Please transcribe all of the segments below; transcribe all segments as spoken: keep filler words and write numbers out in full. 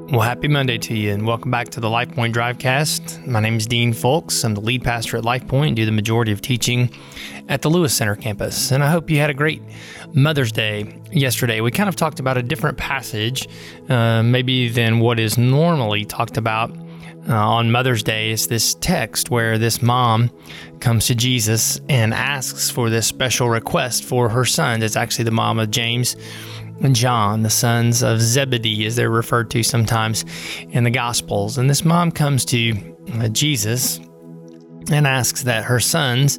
Well, happy Monday to you, and welcome back to the Life Point Drivecast. My name is Dean Folks. I'm the lead pastor at Life Point and do the majority of teaching at the Lewis Center campus. And I hope you had a great Mother's Day yesterday. We kind of talked about a different passage, uh, maybe than what is normally talked about uh, on Mother's Day. It's this text where this mom comes to Jesus and asks for this special request for her sons. It's actually the mom of James and John, the sons of Zebedee, as they're referred to sometimes in the Gospels. And this mom comes to uh, Jesus and asks that her sons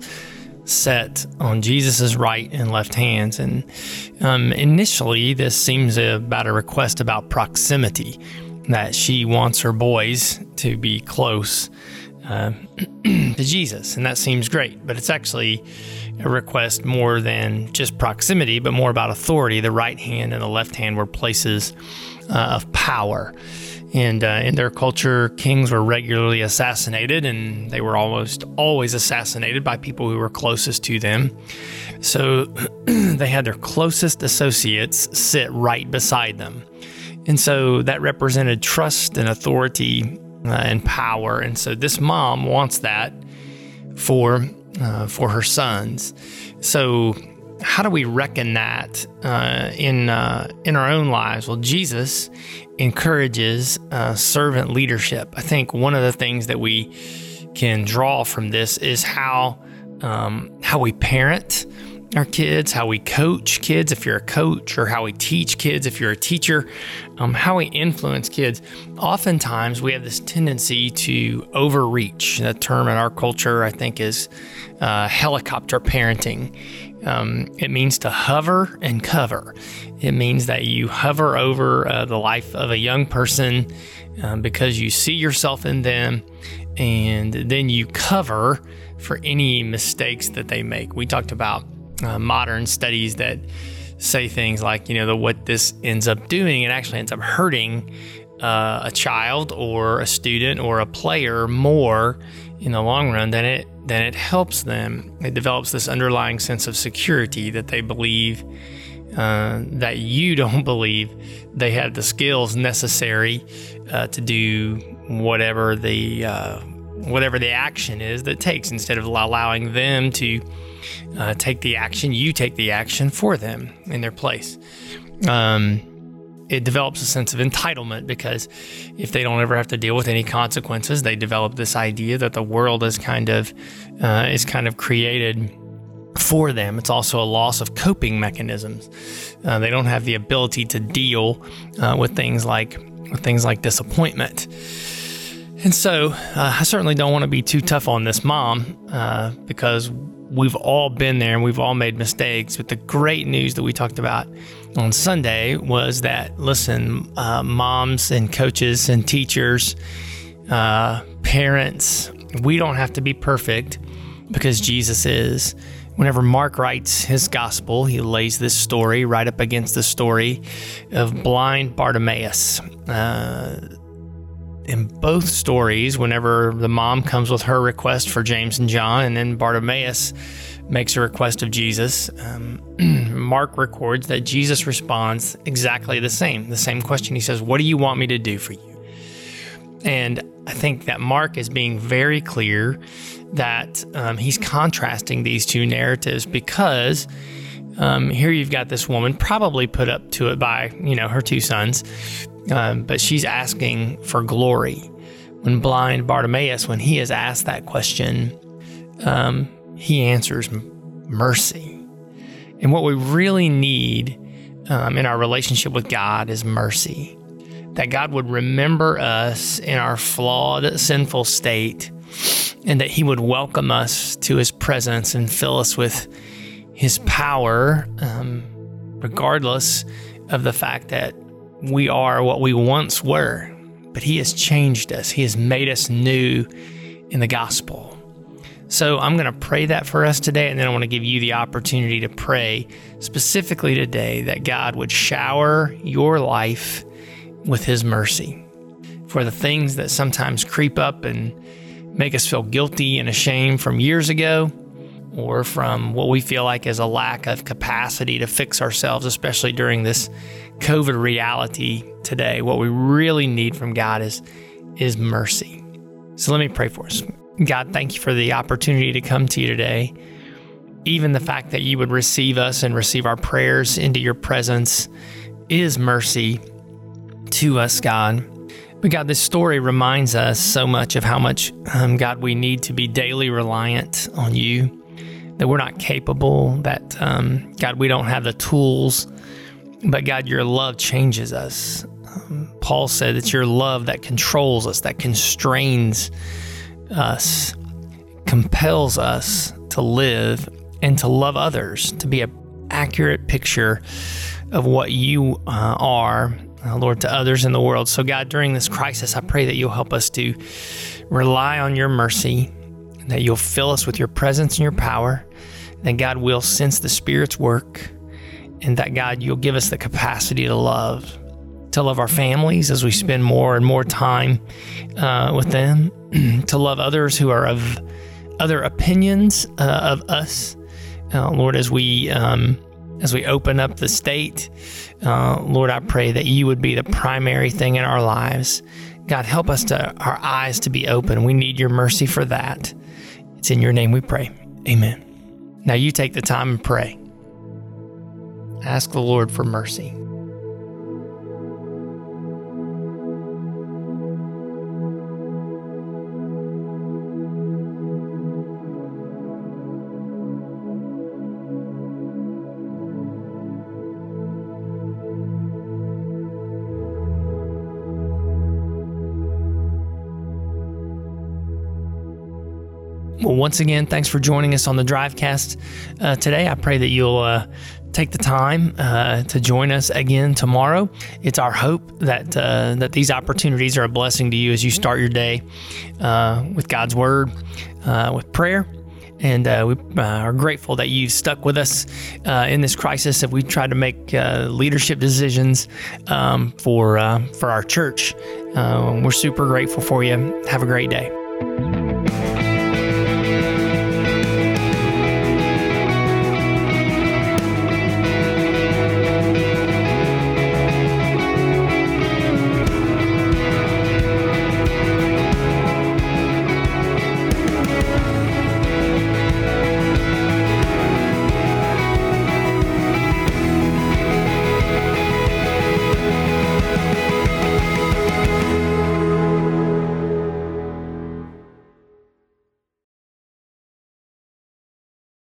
set on Jesus's right and left hands. And um, initially, this seems about a request about proximity, that she wants her boys to be close uh, to Jesus. And that seems great, but it's actually a request more than just proximity, but more about authority. The right hand and the left hand were places uh, of power. And uh, in their culture, kings were regularly assassinated, and they were almost always assassinated by people who were closest to them. So they had their closest associates sit right beside them. And so that represented trust and authority uh, and power. And so this mom wants that for Uh, for her sons. So how do we reckon that uh, in uh, in our own lives? Well, Jesus encourages uh, servant leadership. I think one of the things that we can draw from this is how um, how we parent our kids, how we coach kids if you're a coach, or how we teach kids if you're a teacher, um, how we influence kids. Oftentimes we have this tendency to overreach. The term in our culture, I think, is uh, helicopter parenting. Um, it means to hover and cover. It means that you hover over uh, the life of a young person um, because you see yourself in them, and then you cover for any mistakes that they make. We talked about Uh, modern studies that say things like, you know, the, what this ends up doing, it actually ends up hurting uh, a child or a student or a player more in the long run than it than it helps them. It develops this underlying sense of security that they believe uh, that you don't believe they have the skills necessary uh, to do whatever the uh, whatever the action is that takes. Instead of allowing them to Uh, take the action, you take the action for them in their place. Um, it develops a sense of entitlement because if they don't ever have to deal with any consequences, they develop this idea that the world is kind of uh, is kind of created for them. It's also a loss of coping mechanisms. Uh, they don't have the ability to deal uh, with things like with things like disappointment. And so uh, I certainly don't want to be too tough on this mom uh, because we've all been there and we've all made mistakes. But the great news that we talked about on Sunday was that, listen, uh, moms and coaches and teachers, uh, parents, we don't have to be perfect because Jesus is. Whenever Mark writes his gospel, he lays this story right up against the story of blind Bartimaeus. Uh, In both stories, whenever the mom comes with her request for James and John, and then Bartimaeus makes a request of Jesus, um, Mark records that Jesus responds exactly the same. The same question. He says, "What do you want me to do for you?" And I think that Mark is being very clear that um, he's contrasting these two narratives because um, here you've got this woman probably put up to it by, you know, her two sons. Um, but she's asking for glory. When blind Bartimaeus, when he is asked that question, um, he answers mercy. And what we really need um, in our relationship with God is mercy. That God would remember us in our flawed, sinful state, and that he would welcome us to his presence and fill us with his power, um, regardless of the fact that we are what we once were, but he has changed us. He has made us new in the gospel. So I'm going to pray that for us today, and then I want to give you the opportunity to pray specifically today that God would shower your life with his mercy for the things that sometimes creep up and make us feel guilty and ashamed from years ago, or from what we feel like is a lack of capacity to fix ourselves, especially during this COVID reality today. What we really need from God is, is mercy. So let me pray for us. God, thank you for the opportunity to come to you today. Even the fact that you would receive us and receive our prayers into your presence is mercy to us, God. But God, this story reminds us so much of how much, um, God, we need to be daily reliant on you, that we're not capable, that, um, God, we don't have the tools, but God, your love changes us. Um, Paul said it's your love that controls us, that constrains us, compels us to live and to love others, to be an accurate picture of what you uh, are, uh, Lord, to others in the world. So God, during this crisis, I pray that you'll help us to rely on your mercy, that you'll fill us with your presence and your power, that God will sense the Spirit's work, and that God, you'll give us the capacity to love, to love our families as we spend more and more time uh, with them, to love others who are of other opinions uh, of us. Uh, Lord, as we um, as we open up the state, uh, Lord, I pray that you would be the primary thing in our lives. God, help us to our eyes to be open. We need your mercy for that. It's in your name we pray. Amen. Now you take the time and pray. Ask the Lord for mercy. Well, once again, thanks for joining us on the Drivecast uh, today. I pray that you'll uh, take the time uh, to join us again tomorrow. It's our hope that uh, that these opportunities are a blessing to you as you start your day uh, with God's Word, uh, with prayer. And uh, we uh, are grateful that you've stuck with us uh, in this crisis as we try to make uh, leadership decisions um, for, uh, for our church. Uh, we're super grateful for you. Have a great day.